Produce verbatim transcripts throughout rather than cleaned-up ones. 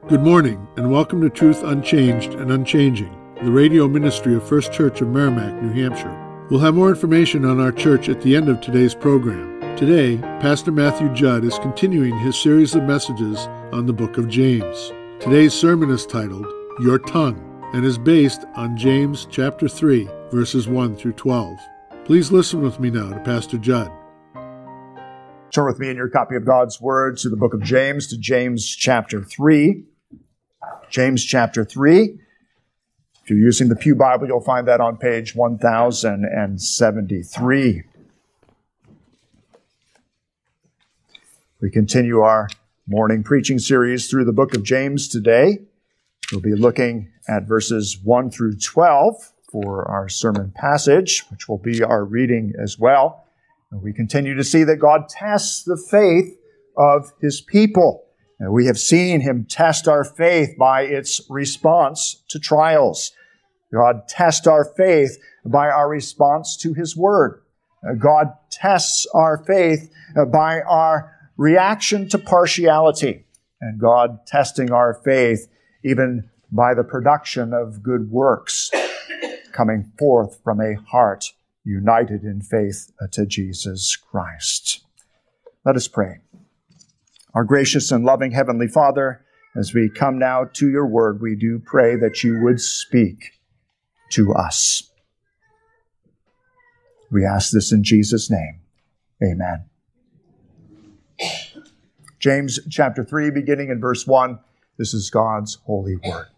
Good morning, and welcome to Truth Unchanged and Unchanging, the radio ministry of First Church of Merrimack, New Hampshire. We'll have more information on our church at the end of today's program. Today, Pastor Matthew Judd is continuing his series of messages on the book of James. Today's sermon is titled, Your Tongue, and is based on James chapter three, verses one through twelve. Please listen with me now to Pastor Judd. Turn with me in your copy of God's Word to the book of James, to James chapter three. James chapter three. If you're using the Pew Bible, you'll find that on page one thousand seventy-three. We continue our morning preaching series through the book of James today. We'll be looking at verses one through twelve for our sermon passage, which will be our reading as well. And we continue to see that God tests the faith of His people. And we have seen Him test our faith by its response to trials. God tests our faith by our response to His Word. God tests our faith by our reaction to partiality. And God testing our faith even by the production of good works coming forth from a heart united in faith to Jesus Christ. Let us pray. Our gracious and loving Heavenly Father, as we come now to your word, we do pray that you would speak to us. We ask this in Jesus' name. Amen. James chapter three, beginning in verse one, this is God's holy word.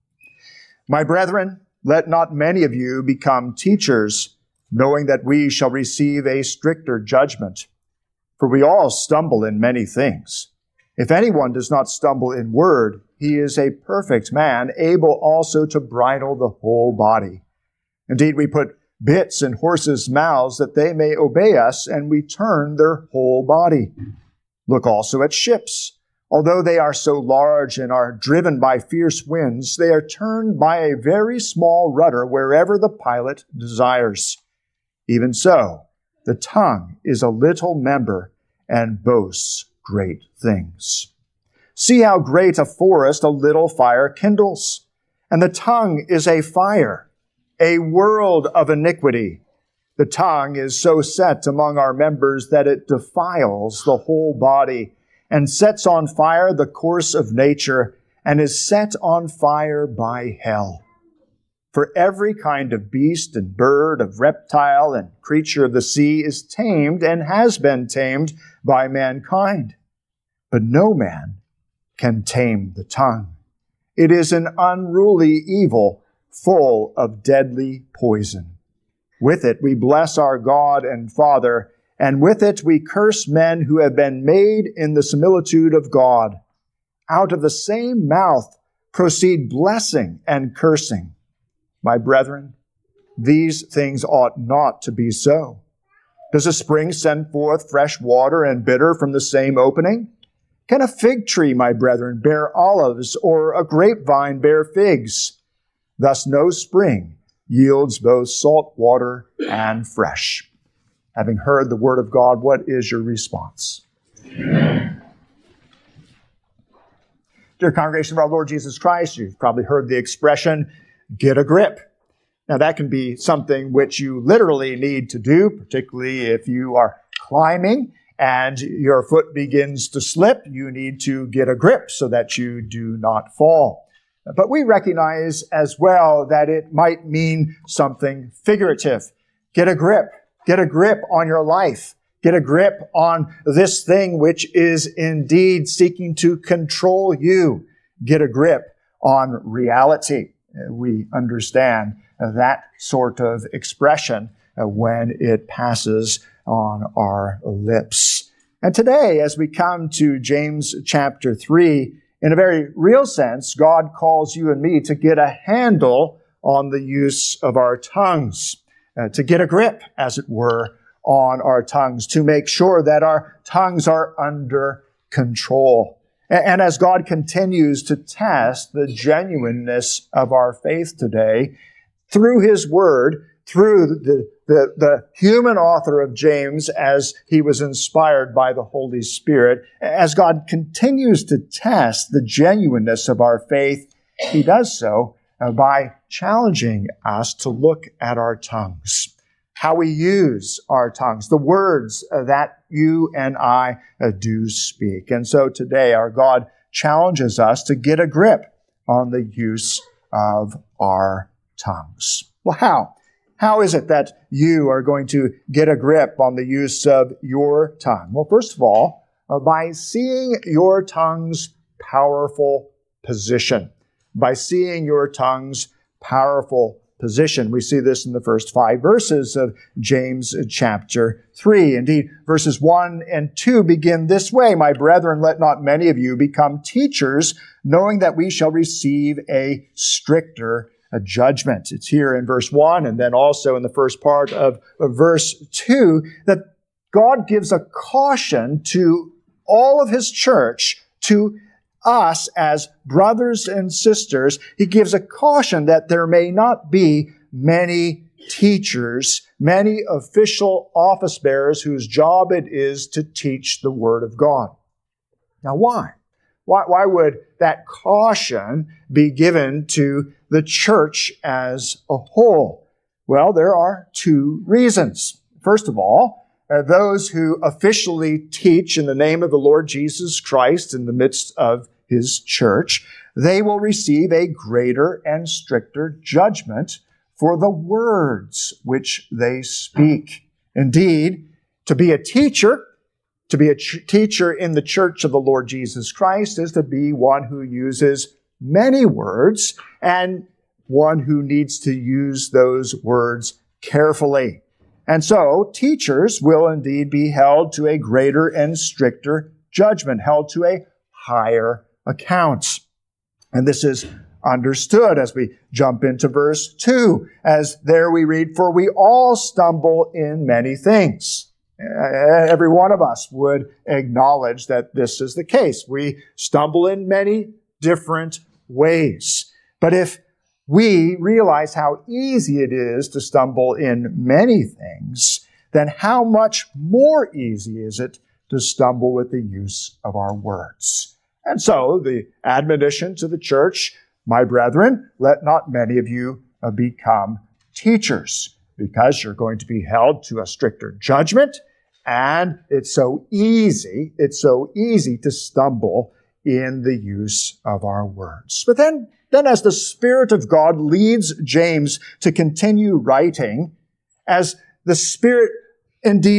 My brethren, let not many of you become teachers, knowing that we shall receive a stricter judgment. For we all stumble in many things. If anyone does not stumble in word, he is a perfect man, able also to bridle the whole body. Indeed, we put bits in horses' mouths that they may obey us, and we turn their whole body. Look also at ships. Although they are so large and are driven by fierce winds, they are turned by a very small rudder wherever the pilot desires. Even so, the tongue is a little member and boasts great things. See how great a forest a little fire kindles. And the tongue is a fire, a world of iniquity. The tongue is so set among our members that it defiles the whole body and sets on fire the course of nature and is set on fire by hell. For every kind of beast and bird, of reptile and creature of the sea is tamed and has been tamed by mankind. But no man can tame the tongue. It is an unruly evil, full of deadly poison. With it we bless our God and Father, and with it we curse men who have been made in the similitude of God. Out of the same mouth proceed blessing and cursing. My brethren, these things ought not to be so. Does a spring send forth fresh water and bitter from the same opening? Can a fig tree, my brethren, bear olives, or a grapevine bear figs? Thus no spring yields both salt water and fresh. Having heard the word of God, what is your response? Amen. Dear congregation of our Lord Jesus Christ, you've probably heard the expression, get a grip. Now that can be something which you literally need to do, particularly if you are climbing and your foot begins to slip. You need to get a grip so that you do not fall. But we recognize as well that it might mean something figurative. Get a grip. Get a grip on your life. Get a grip on this thing which is indeed seeking to control you. Get a grip on reality. We understand that sort of expression when it passes on our lips. And today, as we come to James chapter three, in a very real sense, God calls you and me to get a handle on the use of our tongues, uh, to get a grip, as it were, on our tongues, to make sure that our tongues are under control. And as God continues to test the genuineness of our faith today, through His Word, through the, the, the human author of James as he was inspired by the Holy Spirit, as God continues to test the genuineness of our faith, he does so by challenging us to look at our tongues, how we use our tongues, the words that you and I do speak. And so today our God challenges us to get a grip on the use of our tongues. Well, how? How is it that you are going to get a grip on the use of your tongue? Well, first of all, uh, by seeing your tongue's powerful position. By seeing your tongue's powerful position. We see this in the first five verses of James chapter three. Indeed, verses one and two begin this way: "My brethren, let not many of you become teachers, knowing that we shall receive a stricter a judgment." It's here in verse one, and then also in the first part of, of verse two, that God gives a caution to all of his church, to us as brothers and sisters. He gives a caution that there may not be many teachers, many official office bearers whose job it is to teach the Word of God. Now, why? Why, why would that caution be given to the church as a whole? Well, there are two reasons. First of all, uh, those who officially teach in the name of the Lord Jesus Christ in the midst of his church, they will receive a greater and stricter judgment for the words which they speak. Indeed, to be a teacher, to be a ch- teacher in the church of the Lord Jesus Christ is to be one who uses many words and one who needs to use those words carefully. And so, teachers will indeed be held to a greater and stricter judgment, held to a higher account. And this is understood as we jump into verse two, as there we read, "For we all stumble in many things." Every one of us would acknowledge that this is the case. We stumble in many different ways. But if we realize how easy it is to stumble in many things, then how much more easy is it to stumble with the use of our words? And so the admonition to the church, "My brethren, let not many of you become teachers," because you're going to be held to a stricter judgment, and it's so easy, it's so easy to stumble in the use of our words. But then, then as the Spirit of God leads James to continue writing, as the Spirit indeed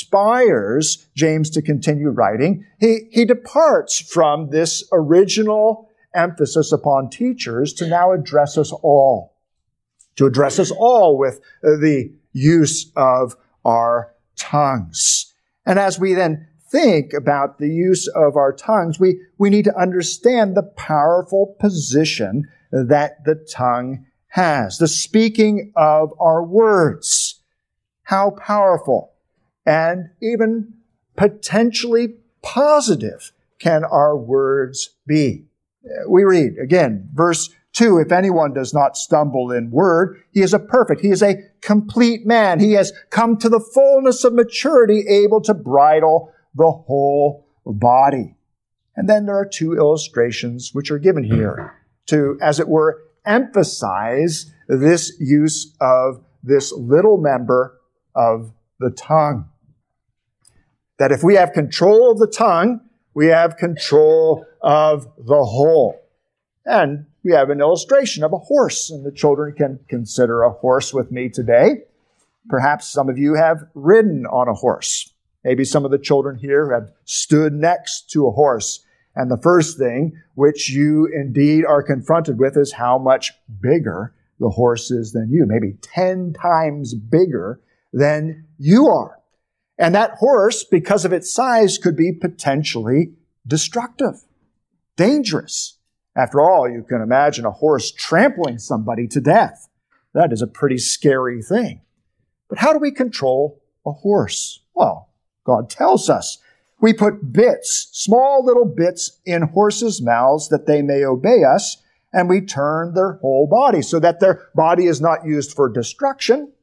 inspires James to continue writing, he, he departs from this original emphasis upon teachers to now address us all, to address us all with the use of our tongues. And as we then think about the use of our tongues, we, we need to understand the powerful position that the tongue has, the speaking of our words. How powerful and even potentially positive can our words be? We read again, verse two, "If anyone does not stumble in word, he is a perfect, he is a complete man. He has come to the fullness of maturity, able to bridle the whole body." And then there are two illustrations which are given here to, as it were, emphasize this use of this little member of the tongue. That if we have control of the tongue, we have control of the whole. And we have an illustration of a horse, and the children can consider a horse with me today. Perhaps some of you have ridden on a horse. Maybe some of the children here have stood next to a horse. And the first thing which you indeed are confronted with is how much bigger the horse is than you. Maybe ten times bigger than you are. And that horse, because of its size, could be potentially destructive, dangerous. After all, you can imagine a horse trampling somebody to death. That is a pretty scary thing. But how do we control a horse? Well, God tells us. We put bits, small little bits, in horses' mouths that they may obey us, and we turn their whole body so that their body is not used for destruction,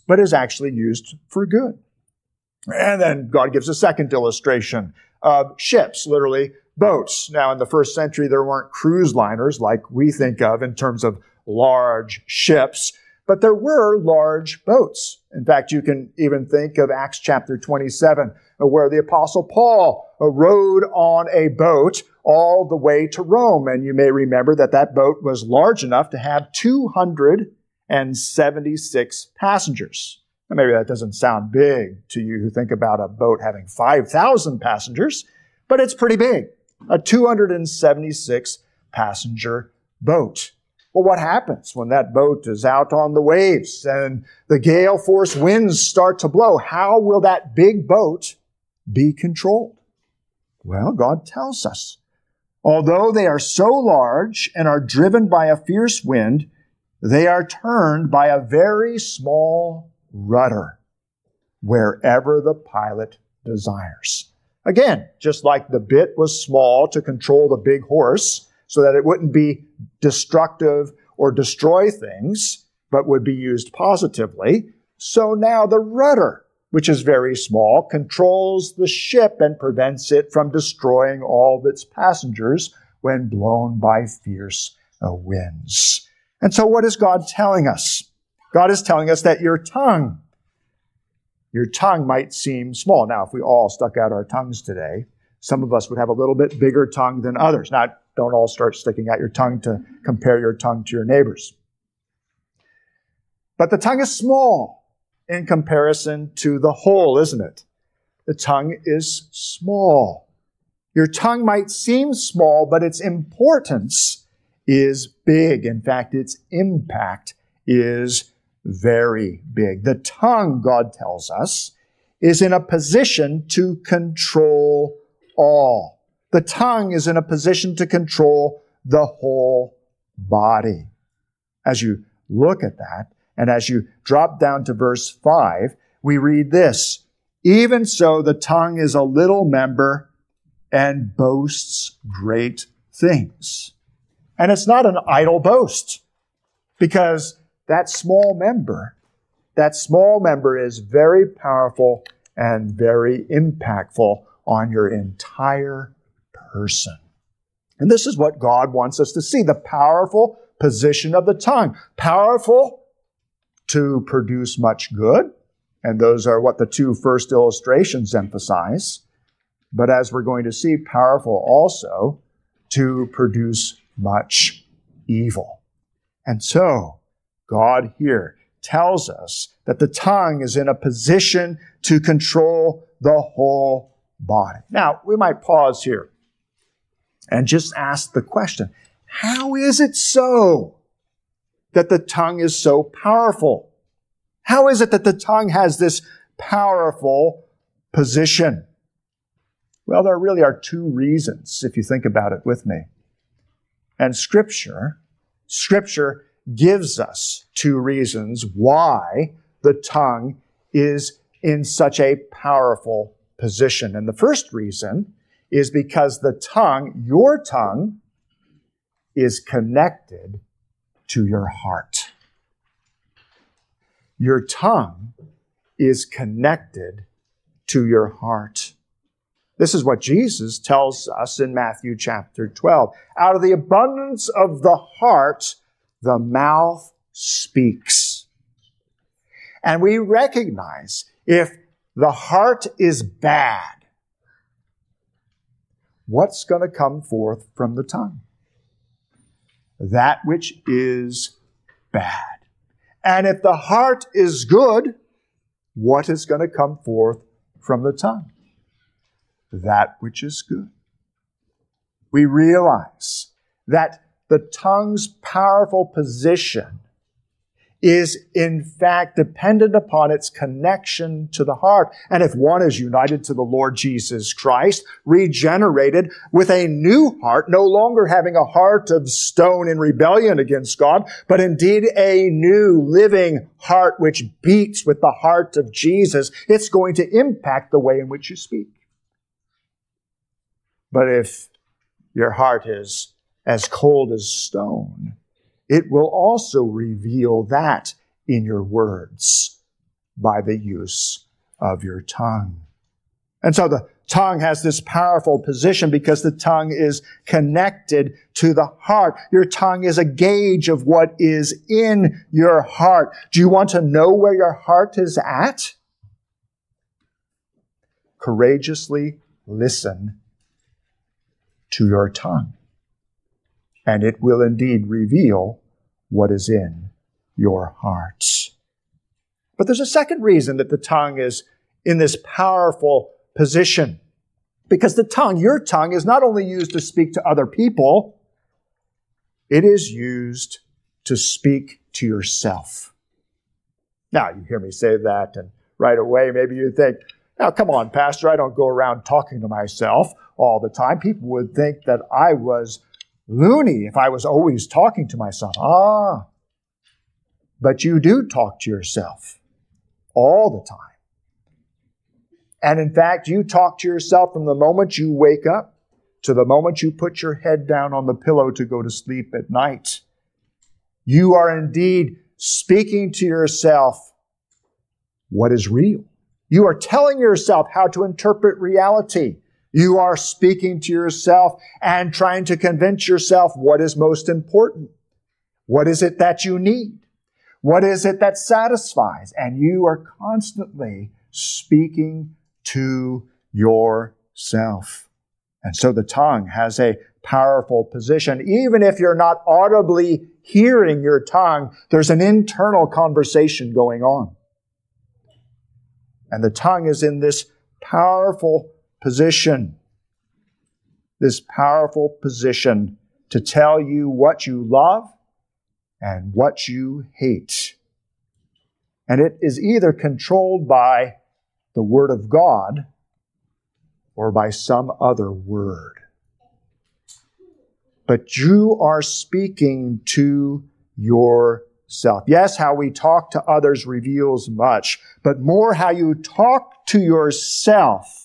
but is actually used for good. And then God gives a second illustration of ships, literally boats. Now, in the first century, there weren't cruise liners like we think of in terms of large ships, but there were large boats. In fact, you can even think of Acts chapter twenty-seven, where the Apostle Paul rode on a boat all the way to Rome. And you may remember that that boat was large enough to have two hundred seventy-six passengers. Now, maybe that doesn't sound big to you who think about a boat having five thousand passengers, but it's pretty big, a two hundred seventy-six passenger boat. Well, what happens when that boat is out on the waves and the gale force winds start to blow? How will that big boat be controlled? Well, God tells us. Although they are so large and are driven by a fierce wind, they are turned by a very small rudder wherever the pilot desires. Again, just like the bit was small to control the big horse so that it wouldn't be destructive or destroy things, but would be used positively, so now the rudder, which is very small, controls the ship and prevents it from destroying all of its passengers when blown by fierce uh, winds. And so what is God telling us? God is telling us that your tongue, your tongue might seem small. Now, if we all stuck out our tongues today, some of us would have a little bit bigger tongue than others. Now, don't all start sticking out your tongue to compare your tongue to your neighbor's. But the tongue is small in comparison to the whole, isn't it? The tongue is small. Your tongue might seem small, but its importance is big. In fact, its impact is very big. The tongue, God tells us, is in a position to control all. The tongue is in a position to control the whole body. As you look at that, and as you drop down to verse five, we read this: even so, the tongue is a little member and boasts great things. And it's not an idle boast, because that small member, that small member is very powerful and very impactful on your entire person. And this is what God wants us to see, the powerful position of the tongue. Powerful to produce much good, and those are what the two first illustrations emphasize. But as we're going to see, powerful also to produce much evil. And so, God here tells us that the tongue is in a position to control the whole body. Now, we might pause here and just ask the question, how is it so that the tongue is so powerful? How is it that the tongue has this powerful position? Well, there really are two reasons, if you think about it with me. And Scripture, Scripture gives us two reasons why the tongue is in such a powerful position. And the first reason is because the tongue, your tongue, is connected to your heart. Your tongue is connected to your heart. This is what Jesus tells us in Matthew chapter twelve. Out of the abundance of the heart, the mouth speaks. And we recognize if the heart is bad, what's going to come forth from the tongue? That which is bad. And if the heart is good, what is going to come forth from the tongue? That which is good. We realize that the tongue's powerful position is in fact dependent upon its connection to the heart. And if one is united to the Lord Jesus Christ, regenerated with a new heart, no longer having a heart of stone in rebellion against God, but indeed a new living heart which beats with the heart of Jesus, it's going to impact the way in which you speak. But if your heart is as cold as stone, it will also reveal that in your words. by the use of your tongue. And so the tongue has this powerful position because the tongue is connected to the heart. Your tongue is a gauge of what is in your heart. Do you want to know where your heart is at? Courageously listen to your tongue, and it will indeed reveal what is in your heart. But there's a second reason that the tongue is in this powerful position. Because the tongue, your tongue, is not only used to speak to other people, it is used to speak to yourself. Now, you hear me say that, and right away maybe you think, now come on, Pastor, I don't go around talking to myself all the time. People would think that I was loony if I was always talking to myself. Ah, but you do talk to yourself all the time. And in fact, you talk to yourself from the moment you wake up to the moment you put your head down on the pillow to go to sleep at night. You are indeed speaking to yourself what is real. You are telling yourself how to interpret reality. You are speaking to yourself and trying to convince yourself what is most important. What is it that you need? What is it that satisfies? And you are constantly speaking to yourself. And so the tongue has a powerful position. Even if you're not audibly hearing your tongue, there's an internal conversation going on. And the tongue is in this powerful position, this powerful position to tell you what you love and what you hate. And it is either controlled by the Word of God or by some other word. But you are speaking to yourself. Yes, how we talk to others reveals much, but more how you talk to yourself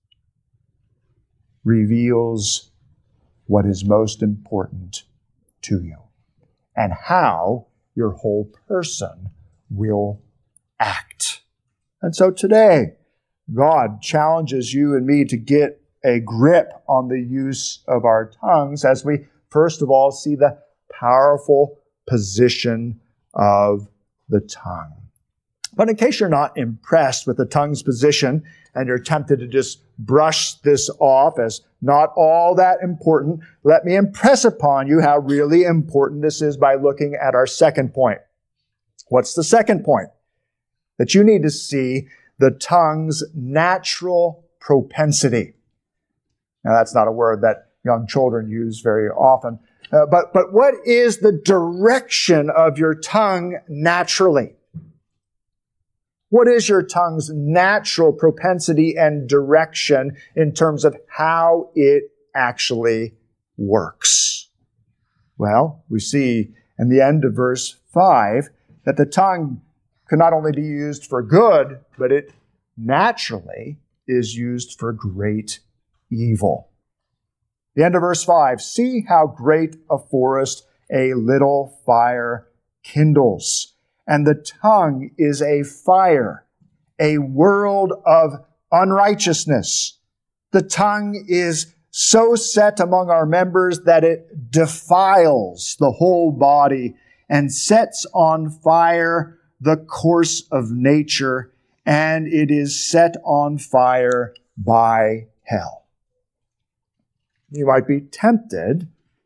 reveals what is most important to you and how your whole person will act. And so today, God challenges you and me to get a grip on the use of our tongues as we, first of all, see the powerful position of the tongue. But in case you're not impressed with the tongue's position and you're tempted to just brush this off as not all that important, let me impress upon you how really important this is by looking at our second point. What's the second point? That you need to see the tongue's natural propensity. Now, that's not a word that young children use very often. Uh, but, but what is the direction of your tongue naturally? What is your tongue's natural propensity and direction in terms of how it actually works? Well, we see in the end of verse five that the tongue can not only be used for good, but it naturally is used for great evil. The end of verse five, see how great a forest a little fire kindles. And the tongue is a fire, a world of unrighteousness. The tongue is so set among our members that it defiles the whole body and sets on fire the course of nature, and it is set on fire by hell. You might be tempted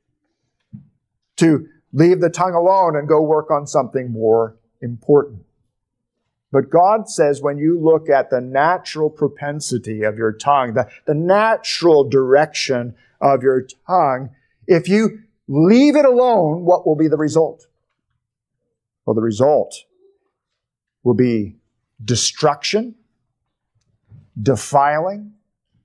to leave the tongue alone and go work on something more important. But God says when you look at the natural propensity of your tongue, the, the natural direction of your tongue, if you leave it alone, what will be the result? Well, the result will be destruction, defiling,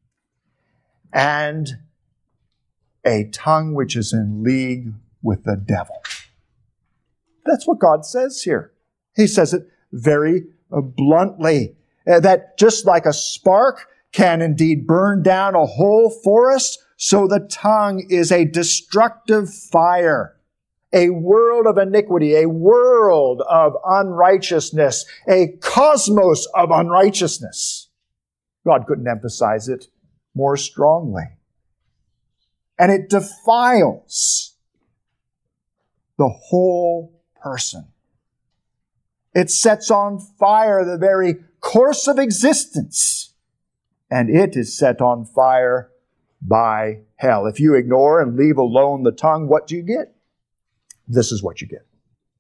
and a tongue which is in league with the devil. That's what God says here. He says it very bluntly, uh, that just like a spark can indeed burn down a whole forest, so the tongue is a destructive fire, a world of iniquity, a world of unrighteousness, a cosmos of unrighteousness. God couldn't emphasize it more strongly. And it defiles the whole person. It sets on fire the very course of existence, and it is set on fire by hell. If you ignore and leave alone the tongue, what do you get? This is what you get.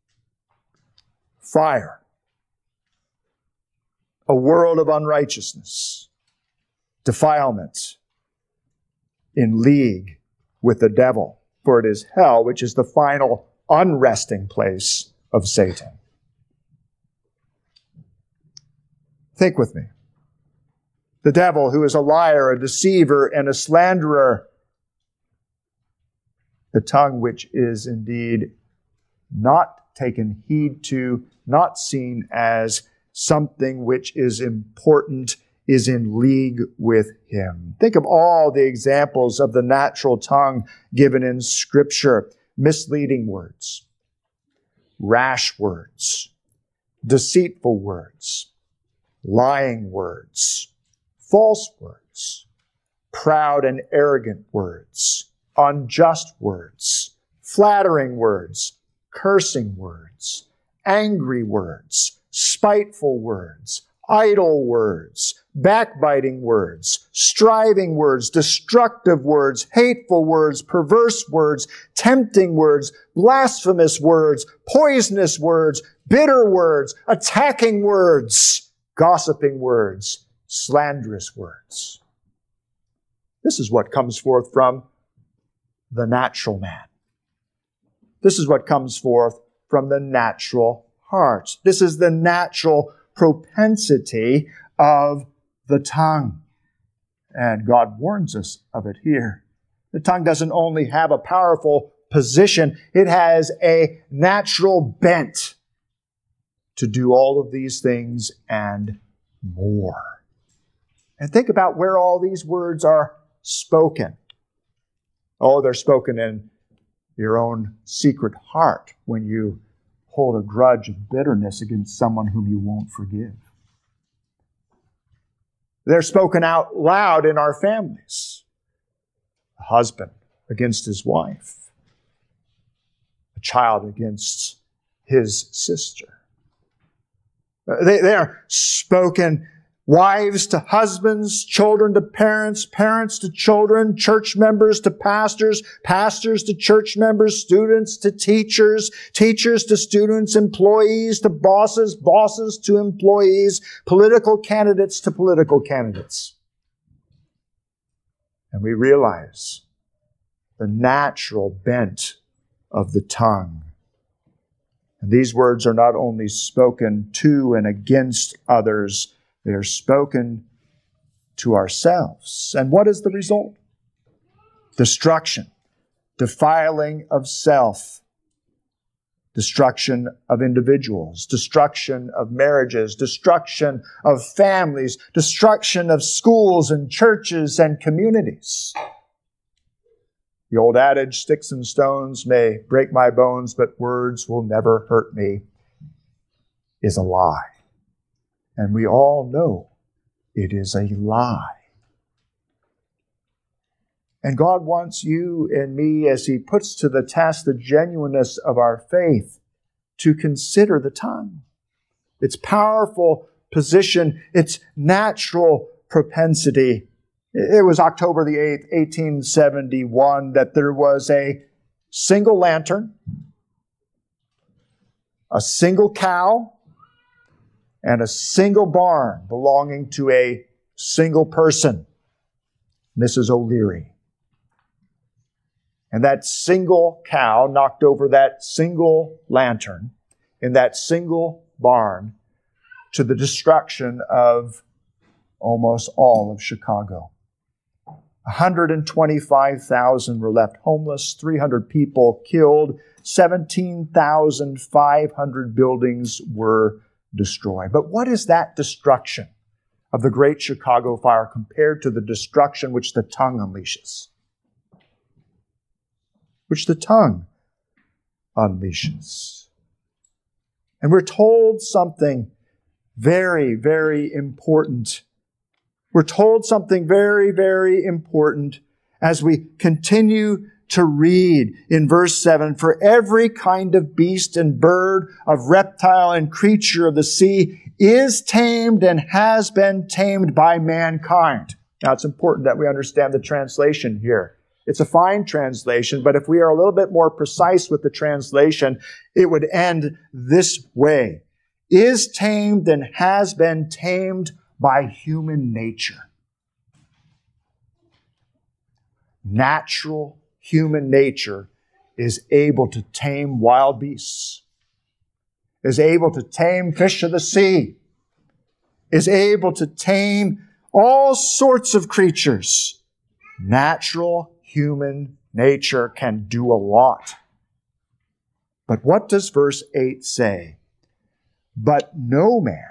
Fire. A world of unrighteousness. Defilement. In league with the devil. For it is hell, which is the final unresting place of Satan. Think with me. The devil, who is a liar, a deceiver, and a slanderer. The tongue which is indeed not taken heed to, not seen as something which is important, is in league with him. Think of all the examples of the natural tongue given in Scripture. Misleading words, rash words, deceitful words, lying words, false words, proud and arrogant words, unjust words, flattering words, cursing words, angry words, spiteful words, idle words, backbiting words, striving words, destructive words, hateful words, perverse words, tempting words, blasphemous words, poisonous words, bitter words, attacking words, gossiping words, slanderous words. This is what comes forth from the natural man. This is what comes forth from the natural heart. This is the natural propensity of the tongue. And God warns us of it here. The tongue doesn't only have a powerful position, it has a natural bent to do all of these things and more. And think about where all these words are spoken. Oh, they're spoken in your own secret heart when you hold a grudge of bitterness against someone whom you won't forgive. They're spoken out loud in our families. A husband against his wife. A child against his sister. They, they are spoken, wives to husbands, children to parents, parents to children, church members to pastors, pastors to church members, students to teachers, teachers to students, employees to bosses, bosses to employees, political candidates to political candidates. And we realize the natural bent of the tongue. And these words are not only spoken to and against others, they are spoken to ourselves. And what is the result? Destruction, defiling of self, destruction of individuals, destruction of marriages, destruction of families, destruction of schools and churches and communities. The old adage, sticks and stones may break my bones, but words will never hurt me, is a lie. And we all know it is a lie. And God wants you and me, as He puts to the test the genuineness of our faith, to consider the tongue, its powerful position, its natural propensity. It was October the eighth, eighteen seventy-one, that there was a single lantern, a single cow, and a single barn belonging to a single person, Missus O'Leary. And that single cow knocked over that single lantern in that single barn to the destruction of almost all of Chicago. one hundred twenty-five thousand were left homeless, three hundred people killed, seventeen thousand five hundred buildings were destroyed. But what is that destruction of the Great Chicago Fire compared to the destruction which the tongue unleashes? Which the tongue unleashes. And we're told something very, very important. We're told something very, very important as we continue to read in verse seven. For every kind of beast and bird, of reptile and creature of the sea is tamed and has been tamed by mankind. Now, it's important that we understand the translation here. It's a fine translation, but if we are a little bit more precise with the translation, it would end this way. Is tamed and has been tamed by human nature. Natural human nature is able to tame wild beasts, is able to tame fish of the sea, is able to tame all sorts of creatures. Natural human nature can do a lot. But what does verse eight say? But no man,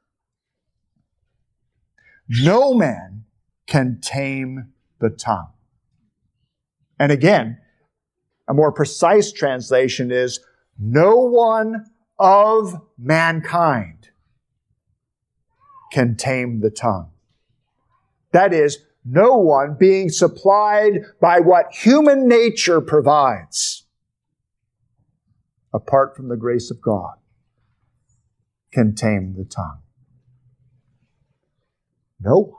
no man can tame the tongue. And again, a more precise translation is, no one of mankind can tame the tongue. That is, no one being supplied by what human nature provides, apart from the grace of God, can tame the tongue. No one.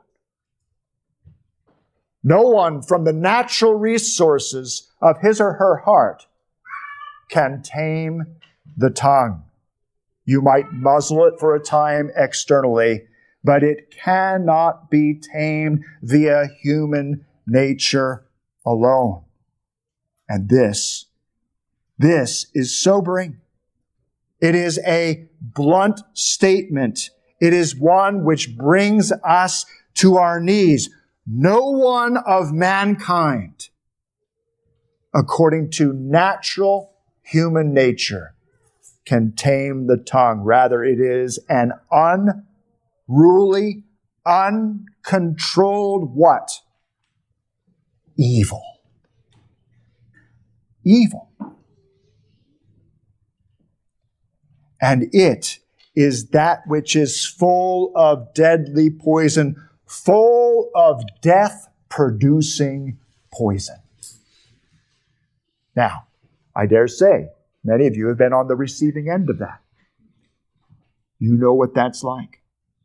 No one from the natural resources of his or her heart can tame the tongue. You might muzzle it for a time externally, but it cannot be tamed via human nature alone. And this, this is sobering. It is a blunt statement. It is one which brings us to our knees. No one of mankind, according to natural human nature, can tame the tongue. Rather, it is an unruly, uncontrolled what? Evil. Evil. And it is that which is full of deadly poison, full of death-producing poison. Now, I dare say, many of you have been on the receiving end of that. You know what that's like.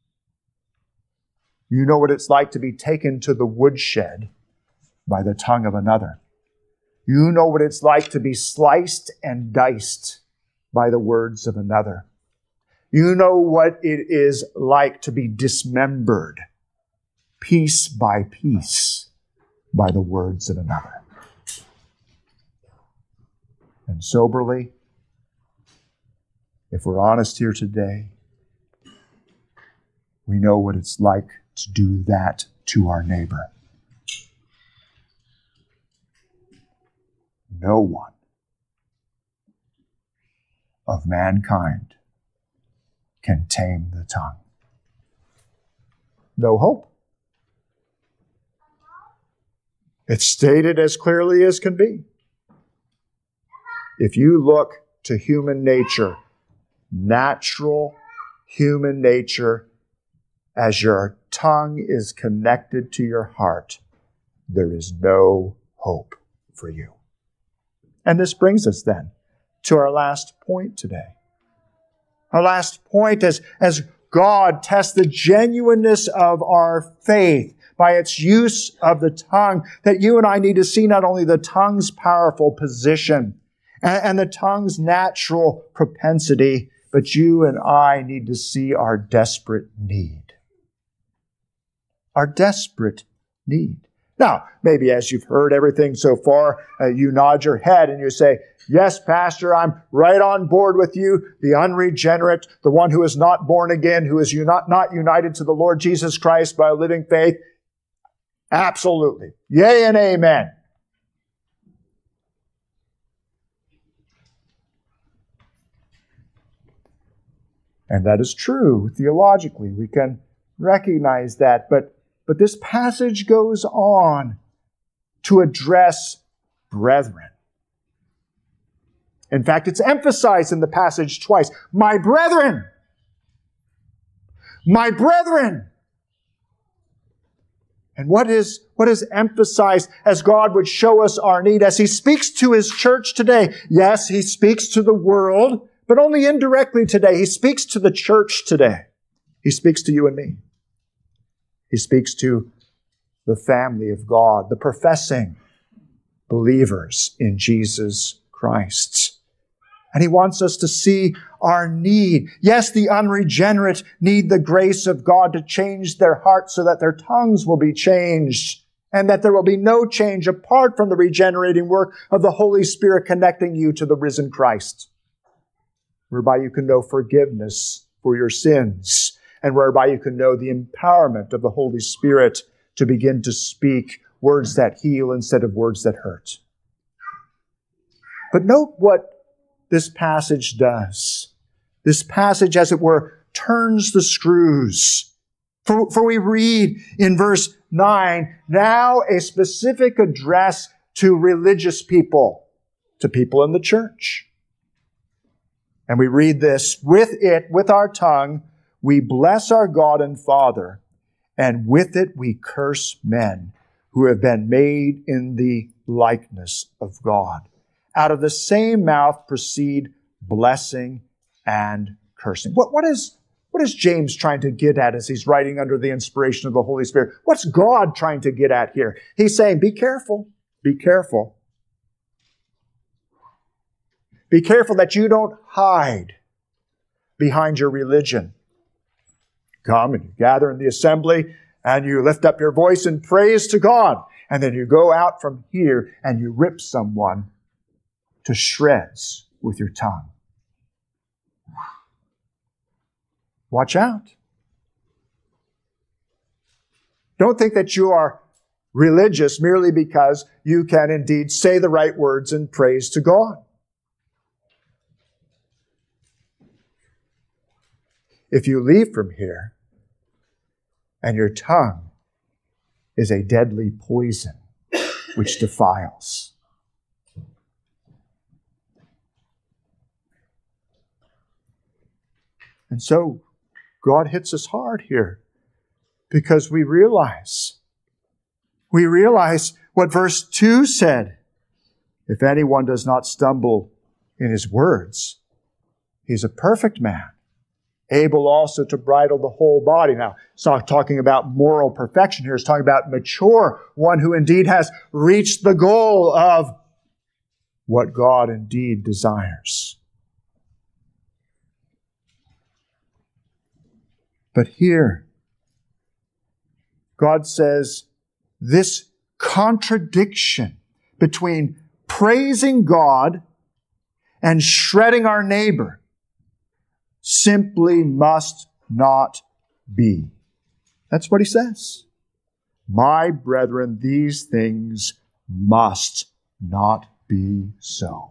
You know what it's like to be taken to the woodshed by the tongue of another. You know what it's like to be sliced and diced by the words of another. You know what it is like to be dismembered piece by piece by the words of another. And soberly, if we're honest here today, we know what it's like to do that to our neighbor. No one of mankind can tame the tongue. No hope. It's stated as clearly as can be. If you look to human nature, natural human nature, as your tongue is connected to your heart, there is no hope for you. And this brings us then to our last point today. Our last point is, as God tests the genuineness of our faith by its use of the tongue, that you and I need to see not only the tongue's powerful position and, and the tongue's natural propensity, but you and I need to see our desperate need. Our desperate need. Now, maybe as you've heard everything so far, uh, you nod your head and you say, yes, Pastor, I'm right on board with you. The unregenerate, the one who is not born again, who is not, not united to the Lord Jesus Christ by a living faith. Absolutely. Yea and amen. And that is true theologically. We can recognize that. But, but this passage goes on to address brethren. In fact, it's emphasized in the passage twice. My brethren! My brethren! And what is, what is emphasized as God would show us our need as He speaks to His church today? Yes, He speaks to the world, but only indirectly today. He speaks to the church today. He speaks to you and me. He speaks to the family of God, the professing believers in Jesus Christ. And He wants us to see our need. Yes, the unregenerate need the grace of God to change their hearts so that their tongues will be changed and that there will be no change apart from the regenerating work of the Holy Spirit connecting you to the risen Christ, whereby you can know forgiveness for your sins and whereby you can know the empowerment of the Holy Spirit to begin to speak words that heal instead of words that hurt. But note what this passage does. This passage, as it were, turns the screws. For, for we read in verse nine, now a specific address to religious people, to people in the church. And we read this, with it, with our tongue, we bless our God and Father, and with it we curse men who have been made in the likeness of God. Out of the same mouth proceed blessing and cursing. What, what is, what is James trying to get at as he's writing under the inspiration of the Holy Spirit? What's God trying to get at here? He's saying, be careful, be careful. Be careful that you don't hide behind your religion. Come and you gather in the assembly and you lift up your voice in praise to God. And then you go out from here and you rip someone to shreds with your tongue. Watch out. Don't think that you are religious merely because you can indeed say the right words in praise to God. If you leave from here and your tongue is a deadly poison which defiles. And so God hits us hard here because we realize, we realize what verse two said. If anyone does not stumble in his words, he's a perfect man, able also to bridle the whole body. Now, it's not talking about moral perfection here. It's talking about mature, one who indeed has reached the goal of what God indeed desires. But here, God says this contradiction between praising God and shredding our neighbor simply must not be. That's what he says. My brethren, these things must not be so.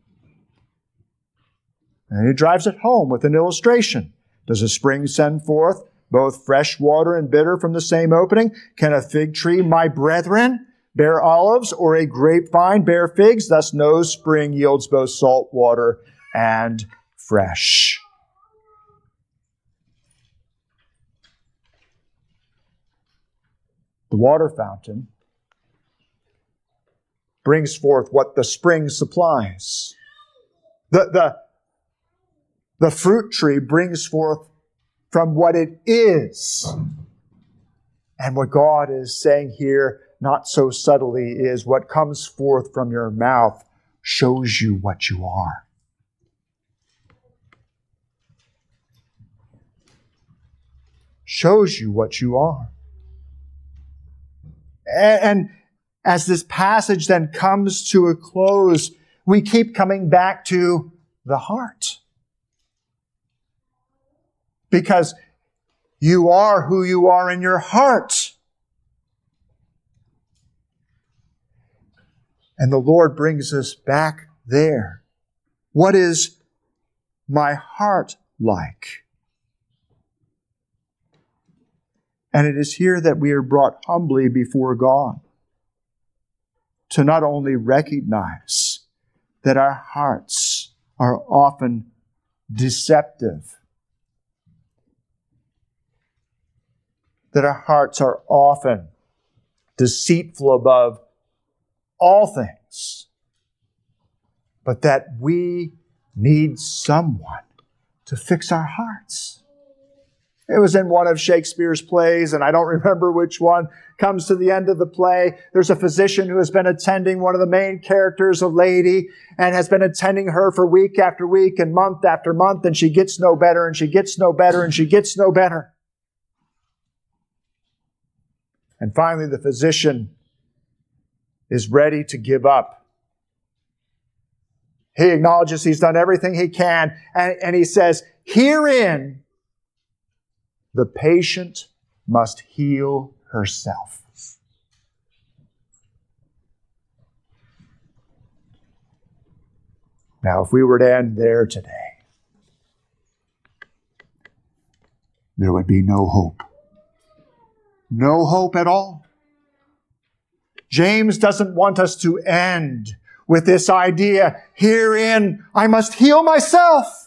And he drives it home with an illustration. Does a spring send forth both fresh water and bitter from the same opening? Can a fig tree, my brethren, bear olives, or a grapevine bear figs? Thus no spring yields both salt water and fresh. The water fountain brings forth what the spring supplies. The, the, the fruit tree brings forth from what it is. And what God is saying here, not so subtly, is what comes forth from your mouth shows you what you are. Shows you what you are. And as this passage then comes to a close, we keep coming back to the heart. Because you are who you are in your heart. And the Lord brings us back there. What is my heart like? And it is here that we are brought humbly before God to not only recognize that our hearts are often deceptive, that our hearts are often deceitful above all things, but that we need someone to fix our hearts. It was in one of Shakespeare's plays, and I don't remember which one. Comes to the end of the play. There's a physician who has been attending one of the main characters, a lady, and has been attending her for week after week and month after month, and she gets no better, and she gets no better, and she gets no better. And finally, the physician is ready to give up. He acknowledges he's done everything he can, and, and he says, herein, the patient must heal herself. Now, if we were to end there today, there would be no hope. No hope at all. James doesn't want us to end with this idea, herein I must heal myself.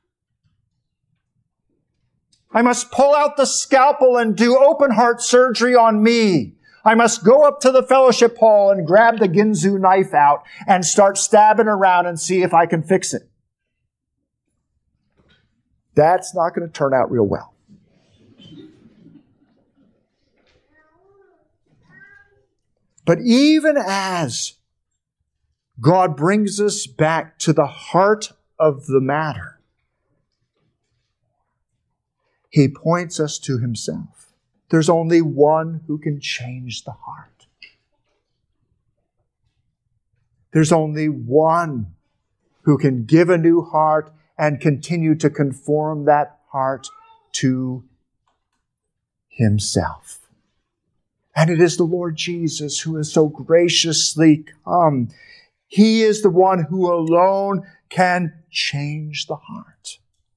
I must pull out the scalpel and do open heart surgery on me. I must go up to the fellowship hall and grab the Ginsu knife out and start stabbing around and see if I can fix it. That's not going to turn out real well. But even as God brings us back to the heart of the matter, He points us to Himself. There's only one who can change the heart. There's only one who can give a new heart and continue to conform that heart to Himself. And it is the Lord Jesus who has so graciously come. He is the one who alone can change the heart.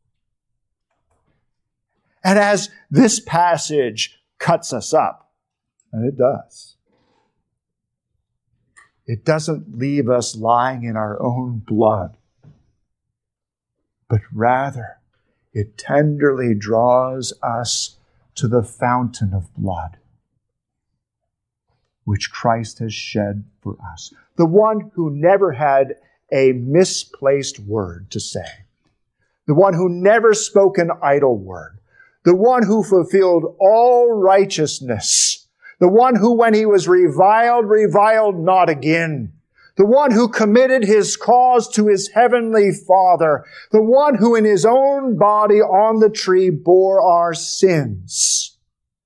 And as this passage cuts us up, and it does, it doesn't leave us lying in our own blood, but rather it tenderly draws us to the fountain of blood, which Christ has shed for us. The one who never had a misplaced word to say. The one who never spoke an idle word. The one who fulfilled all righteousness. The one who, when he was reviled, reviled not again. The one who committed his cause to his heavenly Father. The one who in his own body on the tree bore our sins,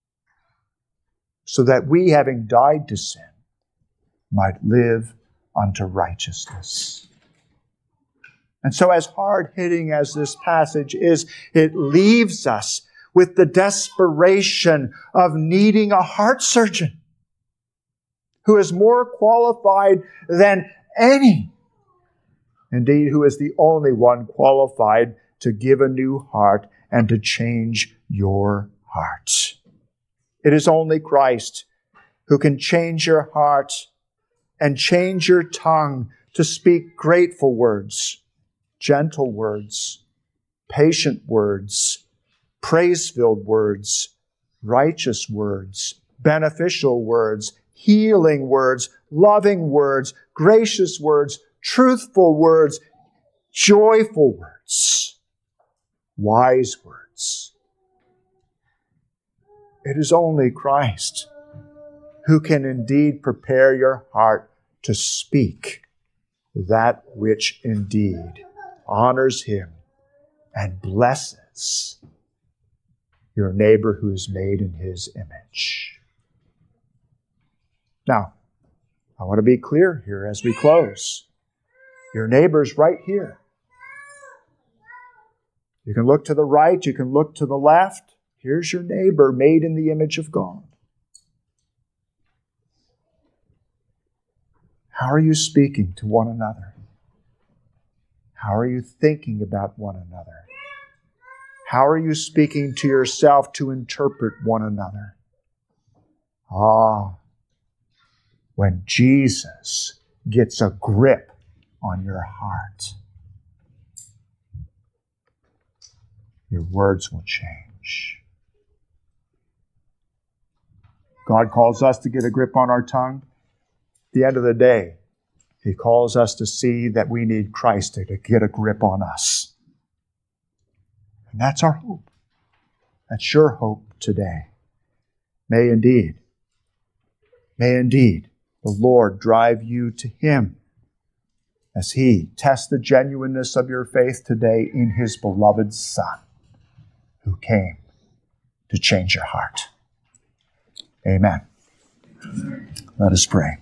so that we, having died to sin, might live unto righteousness. And so as hard-hitting as this passage is, it leaves us with the desperation of needing a heart surgeon who is more qualified than any. Indeed, who is the only one qualified to give a new heart and to change your heart. It is only Christ who can change your heart and change your tongue to speak grateful words, gentle words, patient words, praise-filled words, righteous words, beneficial words, healing words, loving words, gracious words, truthful words, joyful words, wise words. It is only Christ who can indeed prepare your heart to speak that which indeed honors Him and blesses your neighbor who is made in His image. Now, I want to be clear here as we close. Your neighbor's right here. You can look to the right, you can look to the left. Here's your neighbor made in the image of God. How are you speaking to one another? How are you thinking about one another? How are you speaking to yourself to interpret one another? Ah, when Jesus gets a grip on your heart, your words will change. God calls us to get a grip on our tongue. At the end of the day, He calls us to see that we need Christ to get a grip on us. And that's our hope. That's your hope today. May indeed, may indeed the Lord drive you to Him as He tests the genuineness of your faith today in His beloved Son, who came to change your heart. Amen. Let us pray.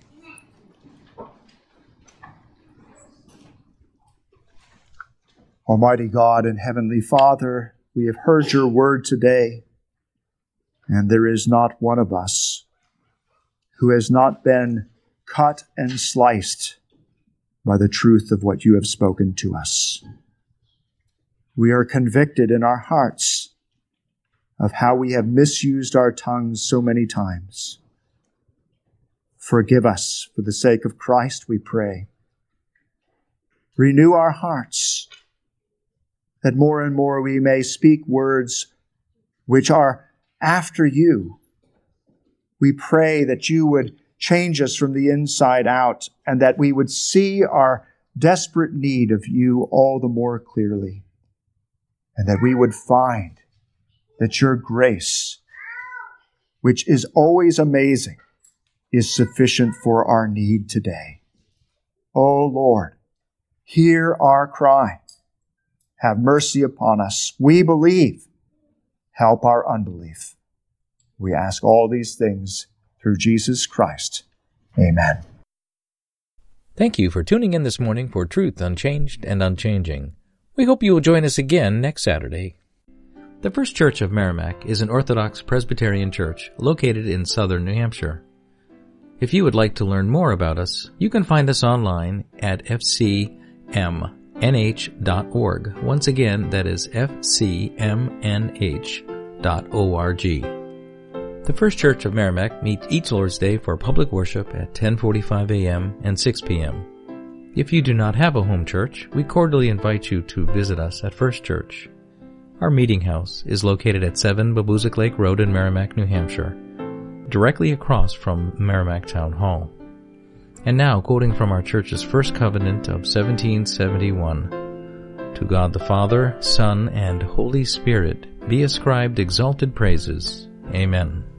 Almighty God and Heavenly Father, we have heard your word today, and there is not one of us who has not been cut and sliced by the truth of what you have spoken to us. We are convicted in our hearts of how we have misused our tongues so many times. Forgive us for the sake of Christ, we pray. Renew our hearts, that more and more we may speak words which are after you. We pray that you would change us from the inside out, and that we would see our desperate need of you all the more clearly, and that we would find that your grace, which is always amazing, is sufficient for our need today. O Lord, hear our cry. Have mercy upon us. We believe. Help our unbelief. We ask all these things through Jesus Christ. Amen. Thank you for tuning in this morning for Truth Unchanged and Unchanging. We hope you will join us again next Saturday. The First Church of Merrimack is an Orthodox Presbyterian church located in southern New Hampshire. If you would like to learn more about us, you can find us online at f c m n h dot org. Once again, that is f c m n h dot org. The First Church of Merrimack meets each Lord's Day for public worship at ten forty-five a.m. and six p.m. If you do not have a home church, we cordially invite you to visit us at First Church. Our meeting house is located at seven Babuzik Lake Road in Merrimack, New Hampshire, directly across from Merrimack Town Hall. And now, quoting from our church's first covenant of seventeen seventy-one, to God the Father, Son, and Holy Spirit be ascribed exalted praises. Amen.